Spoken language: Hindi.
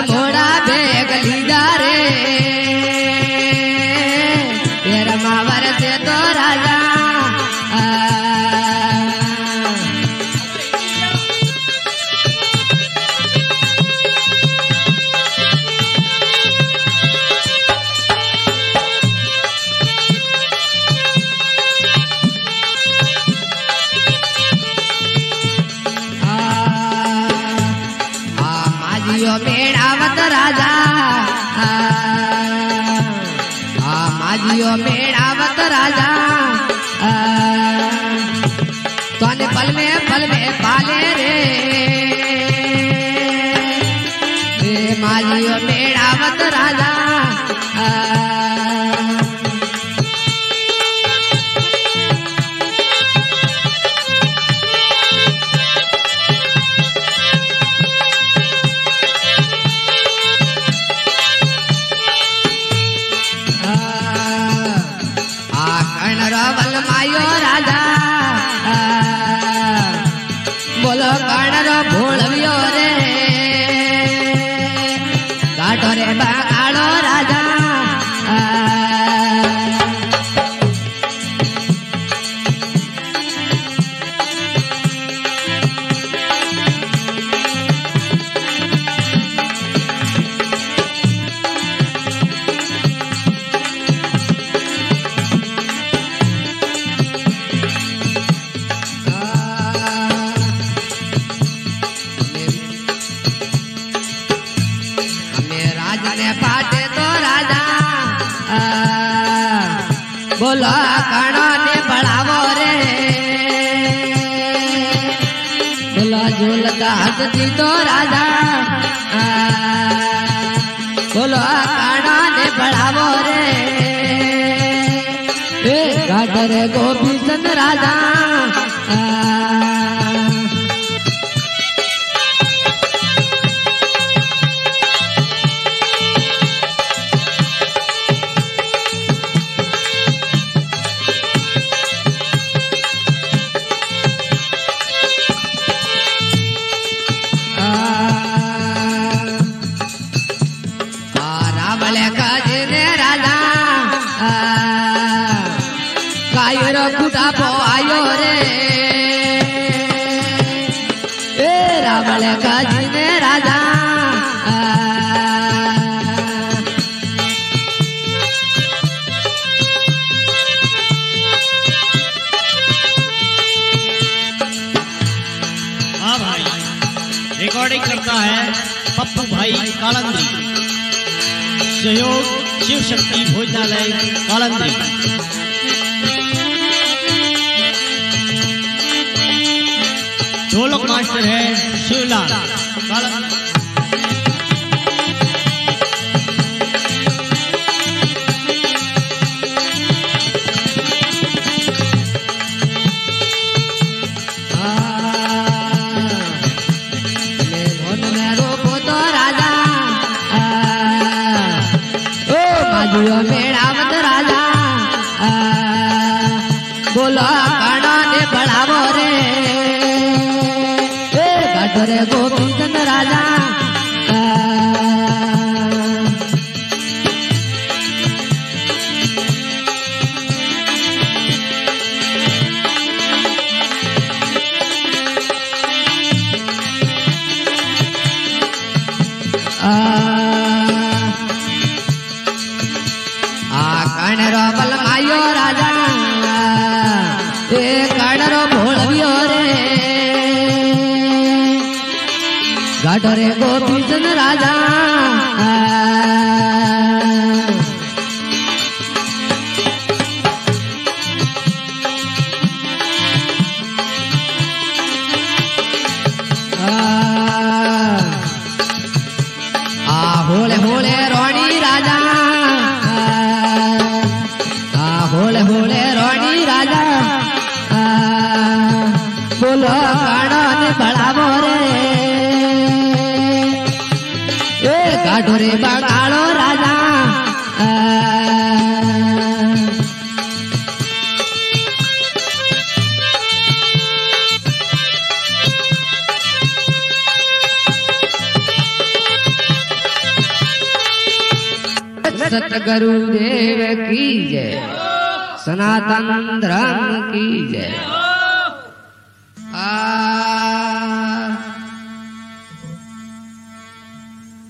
मोड़ा बेग लीजा रे तेरा मावर से तो राजा मेड़ावत राजा माजियो मेड़ावत राजा तोने पल में पाले रे माजियो मेड़ावत राजा कर्णरवल मायो राजा बोलो कर्णरो भोळवियो रे गाठो रे बागाड़ो राजा पाटे तो राजा बोलो कणो ने बढ़ावो रे बोलो झूलता हंसती तो राजा बोलो कणो ने बढ़ावो रे घाटरे गोपी चंद राजा राजा कायरो खुदा पो आयो रे रावण का जीने राजा हाँ भाई रिकॉर्डिंग करता है पप्पू भाई कालंद्री सहयोग शिव शक्ति भोजनालय कालंद्री ढोलक मास्टर है शिवलाल कालंद्री मेड़ावत राजा बोलो कणो ने बढ़ावो रे घाटरे गोपी चंद राजा कर्णरो बलमायो राजा कर्णरो भोळवियो रे घाटरे गोपी चंद राजा होले होले रोणी राजा होले होले रोणी राजा बोलो कणो ने बढ़ावो रे गाढ़ो रे बगाड़ो राजा सतगुरुदेव की जय, सनातन धर्म की जय।